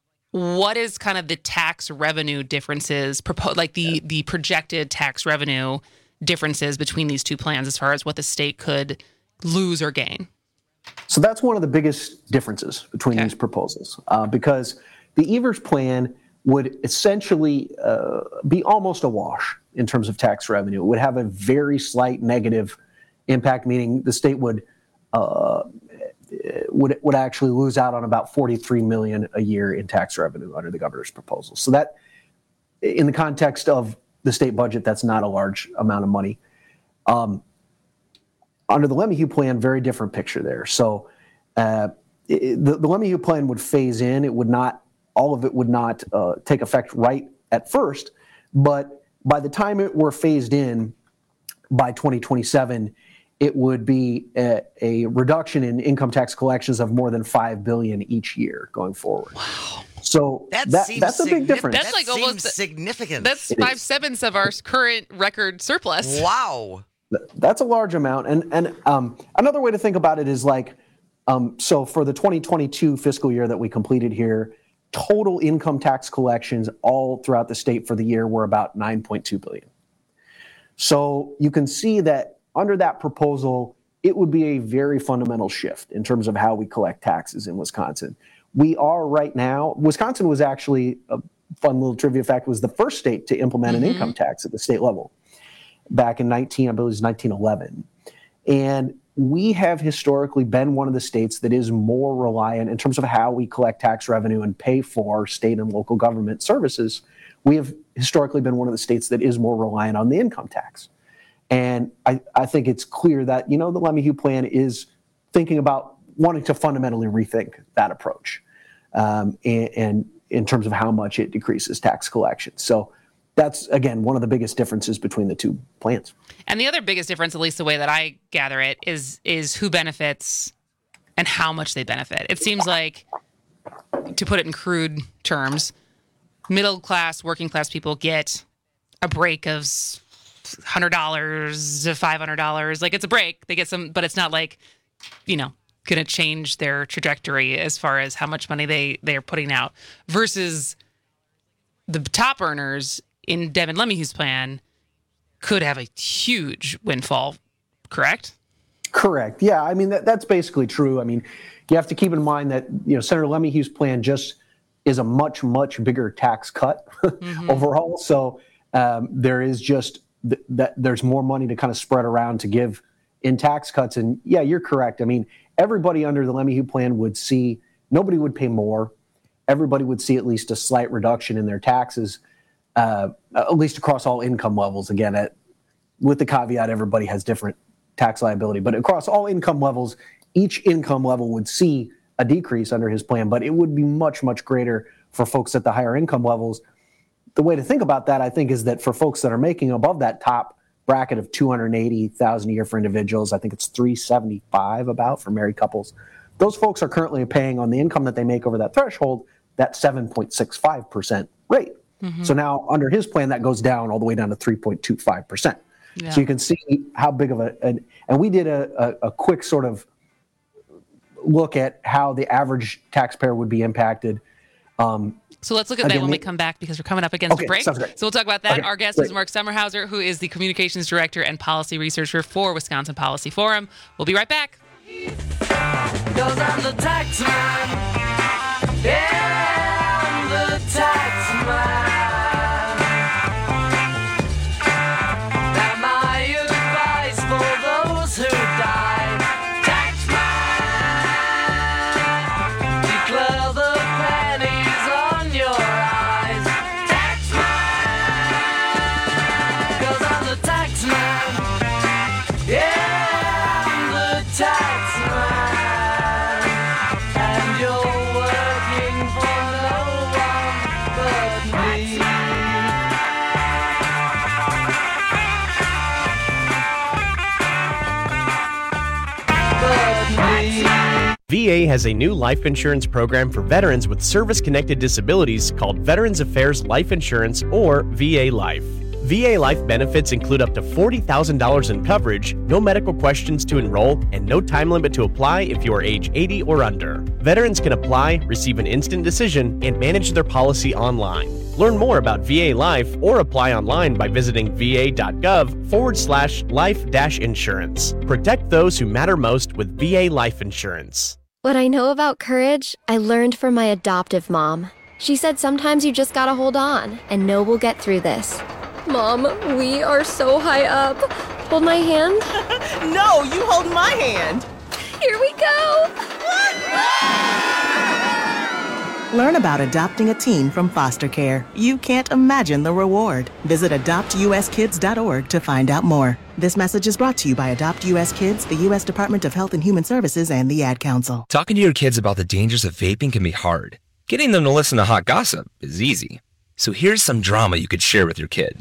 what is kind of the tax revenue differences, like the, the projected tax revenue differences between these two plans as far as what the state could lose or gain? So that's one of the biggest differences between okay. these proposals uh, because the Evers plan would essentially uh, be almost a wash in terms of tax revenue. It would have a very slight negative impact, meaning the state would uh, would would actually lose out on about forty-three million dollars a year in tax revenue under the governor's proposal. So that, in the context of the state budget, that's not a large amount of money. Um, under the LeMahieu plan, very different picture there. So uh, it, the, the LeMahieu plan would phase in. It would not, all of it would not uh, take effect right at first, but by the time it were phased in by twenty twenty-seven, it would be a, a reduction in income tax collections of more than five billion dollars each year going forward. Wow. So That that, seems that's a big signif- difference. That That's like seems almost significant. That's It five is. sevenths of our current record surplus. Wow. Th- That's a large amount. And and um, another way to think about it is like, um, so for the twenty twenty-two fiscal year that we completed here, total income tax collections all throughout the state for the year were about nine point two billion dollars. So you can see that under that proposal, it would be a very fundamental shift in terms of how we collect taxes in Wisconsin. We are right now, Wisconsin was actually, a fun little trivia fact, was the first state to implement Mm-hmm. an income tax at the state level back in nineteen, I believe it was nineteen eleven. And we have historically been one of the states that is more reliant in terms of how we collect tax revenue and pay for state and local government services. We have historically been one of the states that is more reliant on the income tax. And I, I think it's clear that, you know, the LeMahieu plan is thinking about wanting to fundamentally rethink that approach um, and, and in terms of how much it decreases tax collection. So that's, again, one of the biggest differences between the two plans. And the other biggest difference, at least the way that I gather it, is is who benefits and how much they benefit. It seems like, to put it in crude terms, middle class, working class people get a break of one hundred dollars to five hundred dollars. Like, it's a break. They get some, but it's not like, you know, going to change their trajectory as far as how much money they, they are putting out. Versus the top earners in Devin LeMahieu's plan could have a huge windfall, correct? Correct. Yeah, I mean, that, that's basically true. I mean, you have to keep in mind that, you know, Senator LeMahieu's plan just is a much, much bigger tax cut mm-hmm. overall. So um, there is just th- that there's more money to kind of spread around to give in tax cuts. And yeah, you're correct. I mean, everybody under the LeMahieu plan would see, nobody would pay more. Everybody would see at least a slight reduction in their taxes, uh, at least across all income levels. Again, at, with the caveat, everybody has different tax liability, but across all income levels, each income level would see a decrease under his plan, but it would be much, much greater for folks at the higher income levels. The way to think about that, I think, is that for folks that are making above that top bracket of two hundred eighty thousand dollars a year for individuals, I think it's three seventy-five about for married couples. Those folks are currently paying on the income that they make over that threshold, that seven point six five percent rate. Mm-hmm. So now under his plan, that goes down all the way down to three point two five percent. Yeah. So you can see how big of a, an, and we did a, a, a quick sort of look at how the average taxpayer would be impacted. Um, so let's look at that when we come back, because we're coming up against okay, a break. Sounds great. So we'll talk about that. Okay, Our guest great. is Mark Sommerhauser, who is the communications director and policy researcher for Wisconsin Policy Forum. We'll be right back. Cause I'm the tax man. Yeah, I'm the tax man. Now my advice for those who die. Tax man. Declare the pennies on your eyes. Tax man. Cause I'm the tax man. Yeah, I'm the tax man. And you're working for no one but me. But me. V A has a new life insurance program for veterans with service-connected disabilities called Veterans Affairs Life Insurance, or V A Life. V A Life benefits include up to forty thousand dollars in coverage, no medical questions to enroll, and no time limit to apply if you are age eighty or under. Veterans can apply, receive an instant decision, and manage their policy online. Learn more about V A Life or apply online by visiting va.gov forward slash life dash insurance. Protect those who matter most with V A Life Insurance. What I know about courage, I learned from my adoptive mom. She said sometimes you just gotta hold on and know we'll get through this. Mom, we are so high up. Hold my hand. No, you hold my hand. Here we go. Learn about adopting a teen from foster care. You can't imagine the reward. Visit adopt u s kids dot org to find out more. This message is brought to you by Adopt U S Kids, the U S Department of Health and Human Services, and the Ad Council. Talking to your kids about the dangers of vaping can be hard. Getting them to listen to hot gossip is easy. So here's some drama you could share with your kid.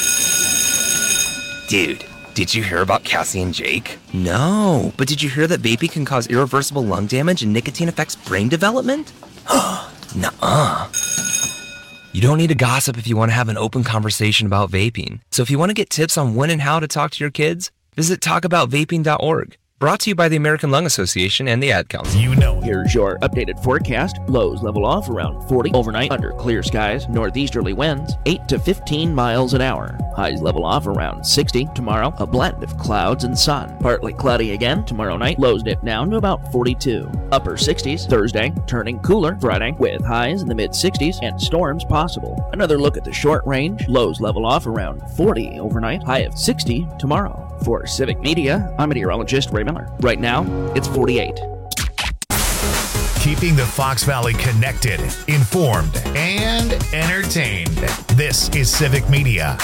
Dude, did you hear about Cassie and Jake? No, but did you hear that vaping can cause irreversible lung damage and nicotine affects brain development? Nuh-uh. You don't need to gossip if you want to have an open conversation about vaping. So if you want to get tips on when and how to talk to your kids, visit talk about vaping dot org. Brought to you by the American Lung Association and the Ad Council. You know. Here's your updated forecast. Lows level off around forty overnight under clear skies. Northeasterly winds eight to fifteen miles an hour. Highs level off around sixty. Tomorrow, a blend of clouds and sun. Partly cloudy again tomorrow night. Lows dip down to about forty-two. Upper sixties Thursday, turning cooler Friday with highs in the mid sixties and storms possible. Another look at the short range. Lows level off around forty overnight. High of sixty tomorrow. For Civic Media, I'm meteorologist Ray Miller. Right now, it's forty-eight. Keeping the Fox Valley connected, informed, and entertained. This is Civic Media.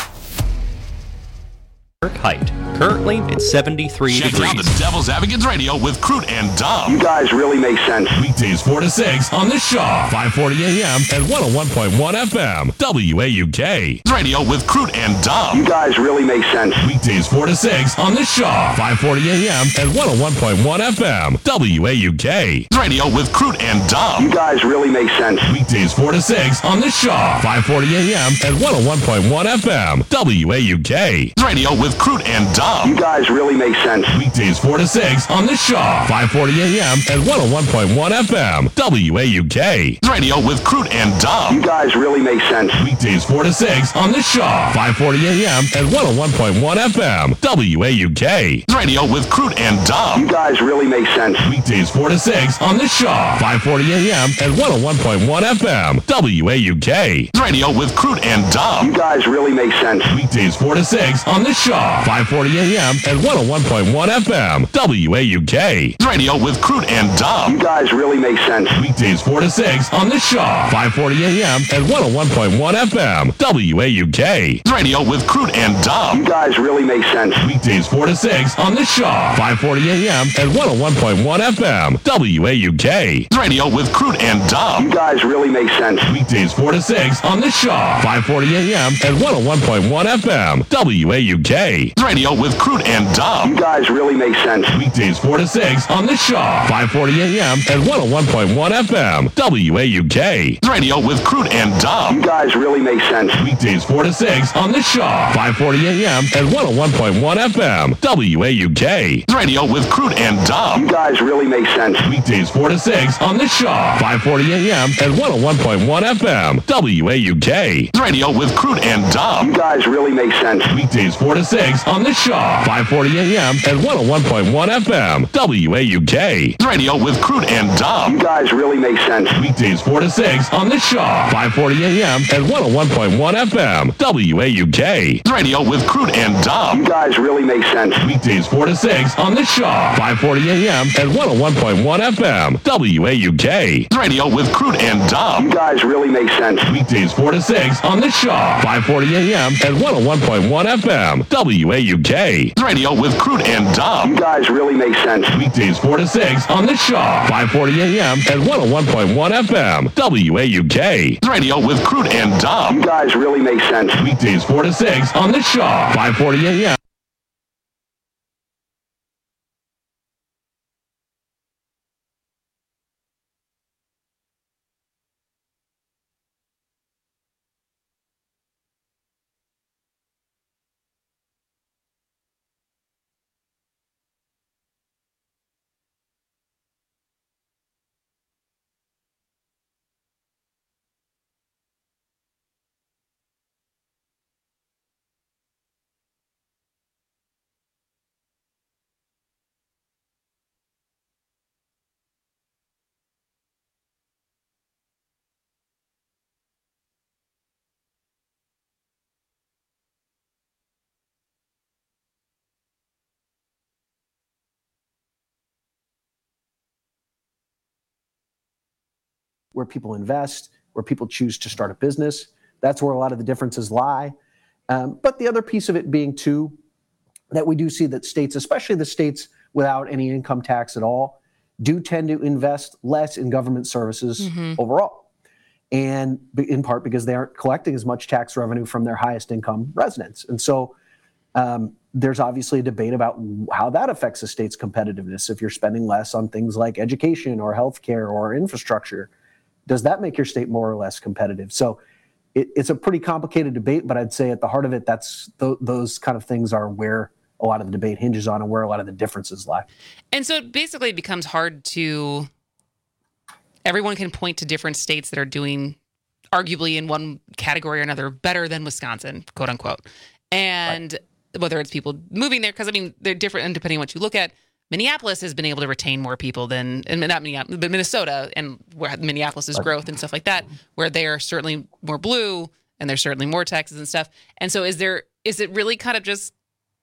Height. Currently, it's seventy-three Check degrees. out the Devil's Advocates Radio with Crute and Dom. You guys really make sense. Weekdays four to six on the Shaw, five forty a.m. and one oh one point one F M, W A U K. Radio with Crute and Dom. You guys really make sense. Weekdays four to six on the Shaw, five forty a.m. and one oh one point one F M, W A U K. Radio with Crute and Dom. You guys really make sense. Weekdays four to six on the Shaw, five forty a.m. and one oh one point one F M, W A U K. Radio with Crute and Dom. You guys really make sense. Weekdays four to six on the Shaw, five forty a.m. and one oh one point one F M, W A U K. Radio with Crute and Dom. You guys really make sense. Weekdays four to six on the Shaw, five forty a.m. and one oh one point one F M, W A U K. Radio with Crute and Dom. You guys really make sense. Weekdays four to six on the Shaw, five forty a.m. and one oh one point one F M, W A U K. Radio with Crute and Dom. You guys really make sense. Weekdays four to six on the Shaw, five forty a.m. and one oh one point one F M, W A U K. Radio with Crute and Dom. You guys really make sense. Weekdays four to six on the Shaw, five forty a.m. and one oh one point one F M, W A U K. Radio with Crute and Dom. You guys really make sense. Weekdays four to six on the Shaw, five forty a.m. and one oh one point one F M, W A U K. Radio with Crute and Dom. You guys really make sense. Weekdays four to six on the Shaw, five forty a.m. and one oh one point one F M, W A U K. Radio with Crute and Dom. You guys really make sense. Weekdays four to six on the Shaw, five forty a.m. and one oh one point one F M, W A U K. Radio with Crute and Dom. You guys really make sense. Weekdays four to six on the Shaw, five forty a.m. and one oh one point one F M, W A U K. Radio with Crute and Dom. You guys really make sense. Weekdays four to six on the Shaw, five forty a.m. and one oh one point one F M, W A U K. Radio with Crute and Dom. You guys really make sense. Weekdays four to six on the Shaw, five forty a.m. and one oh one point one F M, W A U K. Radio with Crute and Dom. You guys really make sense. Weekdays four to six on the Shaw, five forty a.m. and one oh one point one F M, W A U K. Radio with Crute and Dom. You guys really make sense. Weekdays four to six on the Shaw, five forty a.m. and one oh one point one F M, W A U K. Radio with Crute and Dom. You guys really make sense. Weekdays four to six on the Shaw, five forty a.m. and one oh one point one F M, W A U K. Radio with Crute and Dom. You guys really make sense. Weekdays four to six on the Shaw, five forty a.m. and one oh one point one F M, W A U K. Radio with Crute and Dom. You guys really make sense. Weekdays four to six on the Shaw, five forty a.m. where people invest, where people choose to start a business. That's where a lot of the differences lie. Um, but the other piece of it being too, that we do see that states, especially the states without any income tax at all, do tend to invest less in government services mm-hmm. overall. And in part because they aren't collecting as much tax revenue from their highest income residents. And so um, there's obviously a debate about how that affects a state's competitiveness if you're spending less on things like education or healthcare or infrastructure. does that make your state more or less competitive? So it, it's a pretty complicated debate, but I'd say at the heart of it, that's th- those kind of things are where a lot of the debate hinges on and where a lot of the differences lie. And so it basically becomes hard to, everyone can point to different states that are doing arguably in one category or another better than Wisconsin, quote unquote. And right. whether it's people moving there, because I mean, they're different and depending on what you look at. Minneapolis has been able to retain more people than, and not Minneapolis, but Minnesota and where Minneapolis's right. growth and stuff like that, where they are certainly more blue and there's certainly more taxes and stuff. And so is there, is it really kind of just,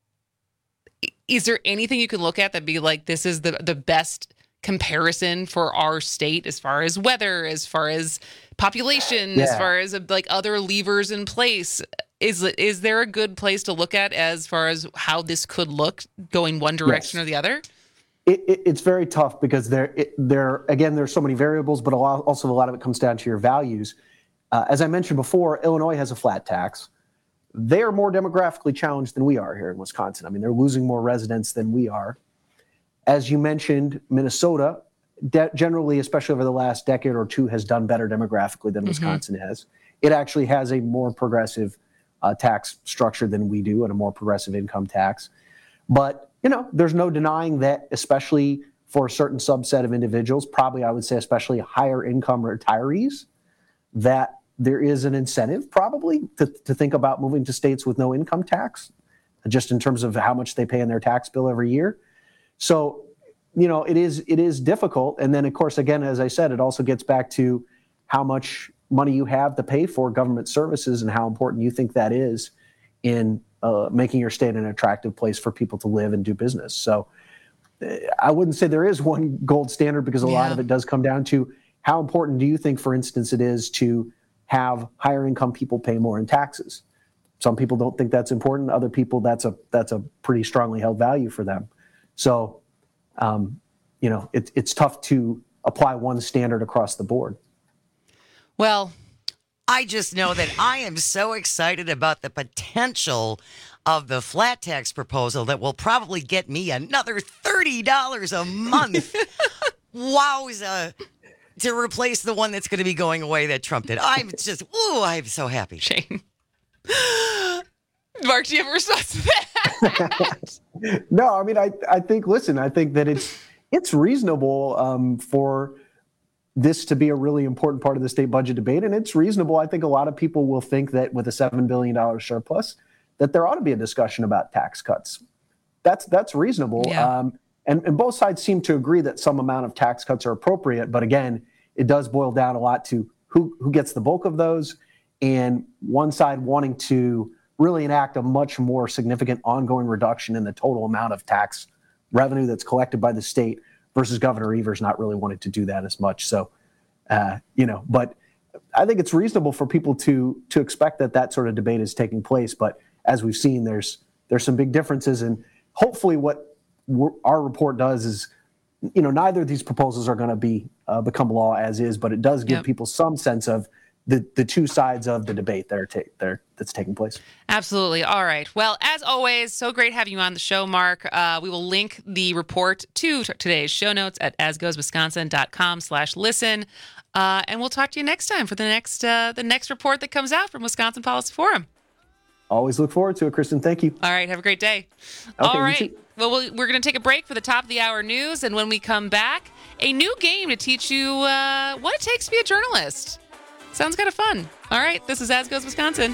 is there anything you can look at that be like, this is the, the best comparison for our state as far as weather, as far as population, yeah. as far as like other levers in place? Is is there a good place to look at as far as how this could look going one direction yes. or the other? It, it, it's very tough because there, it, there again, there's so many variables, but a lot, also a lot of it comes down to your values. Uh, as I mentioned before, Illinois has a flat tax. They are more demographically challenged than we are here in Wisconsin. I mean, they're losing more residents than we are. As you mentioned, Minnesota, de- generally, especially over the last decade or two, has done better demographically than mm-hmm. Wisconsin has. It actually has a more progressive uh, tax structure than we do and a more progressive income tax. But, you know, there's no denying that, especially for a certain subset of individuals, probably I would say especially higher income retirees, that there is an incentive probably to, to think about moving to states with no income tax, just in terms of how much they pay in their tax bill every year. So, you know, it is it is difficult. And then, of course, again, as I said, it also gets back to how much money you have to pay for government services and how important you think that is in uh, making your state an attractive place for people to live and do business. So uh, I wouldn't say there is one gold standard because a yeah. lot of it does come down to how important do you think, for instance, it is to have higher income people pay more in taxes. Some people don't think that's important. Other people, that's a that's a pretty strongly held value for them. So, um, you know, it, it's tough to apply one standard across the board. Well, I just know that I am so excited about the potential of the flat tax proposal that will probably get me another thirty dollars a month. Wowza. To replace the one that's going to be going away that Trump did. I'm just, ooh, I'm so happy. Shane. Mark, do you have a response to that? No, I mean, I, I think, listen, I think that it's it's reasonable um, for this to be a really important part of the state budget debate. And it's reasonable. I think a lot of people will think that with a seven billion dollars surplus, that there ought to be a discussion about tax cuts. That's that's reasonable. Yeah. Um, and, and both sides seem to agree that some amount of tax cuts are appropriate. But again, it does boil down a lot to who, who gets the bulk of those, and one side wanting to really enact a much more significant ongoing reduction in the total amount of tax revenue that's collected by the state versus Governor Evers not really wanting to do that as much. So, uh, you know, but I think it's reasonable for people to to expect that that sort of debate is taking place. But as we've seen, there's there's some big differences, and hopefully what we're, our report does is, you know, neither of these proposals are going to be uh, become law as is, but it does give yep. people some sense of the the two sides of the debate that are ta- that are, that's taking place. Absolutely. All right. Well, as always, so great having you on the show, Mark. Uh, we will link the report to t- today's show notes at asgoeswisconsin.com slash listen. Uh, and we'll talk to you next time for the next uh, the next report that comes out from Wisconsin Policy Forum. Always look forward to it, Kristen. Thank you. All right. Have a great day. Okay, All right. Well, we're going to take a break for the top of the hour news. And when we come back, a new game to teach you uh, what it takes to be a journalist. Sounds kind of fun. All right. This is As Goes Wisconsin.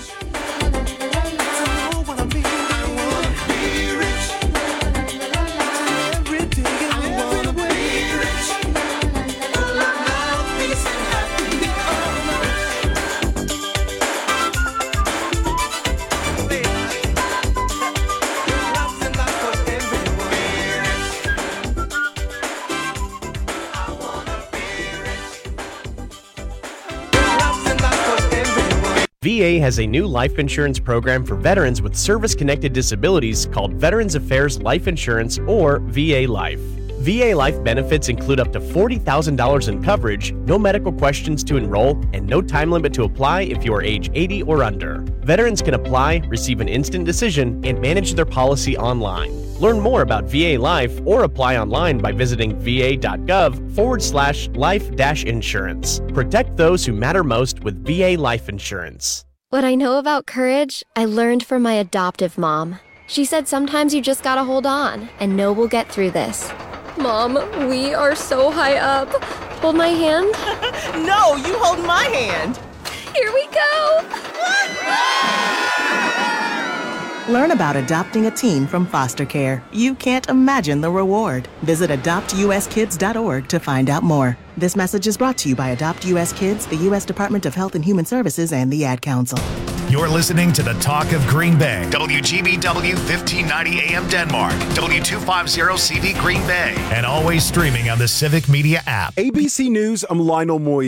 V A has a new life insurance program for veterans with service-connected disabilities called Veterans Affairs Life Insurance, or V A Life. V A Life benefits include up to forty thousand dollars in coverage, no medical questions to enroll, and no time limit to apply if you are age eighty or under. Veterans can apply, receive an instant decision, and manage their policy online. Learn more about V A Life or apply online by visiting va.gov forward slash life dash insurance. Protect those who matter most with V A Life Insurance. What I know about courage, I learned from my adoptive mom. She said sometimes you just gotta hold on and know we'll get through this. Mom, we are so high up. Hold my hand. No, you hold my hand. Here we go. Learn about adopting a teen from foster care. You can't imagine the reward. Visit adopt u s kids dot org to find out more. This message is brought to you by Adopt U S Kids, the U S Department of Health and Human Services, and the Ad Council. You're listening to the Talk of Green Bay. W G B W fifteen ninety A M Denmark. W two fifty C V Green Bay. And always streaming on the Civic Media app. A B C News, I'm Lionel Moy.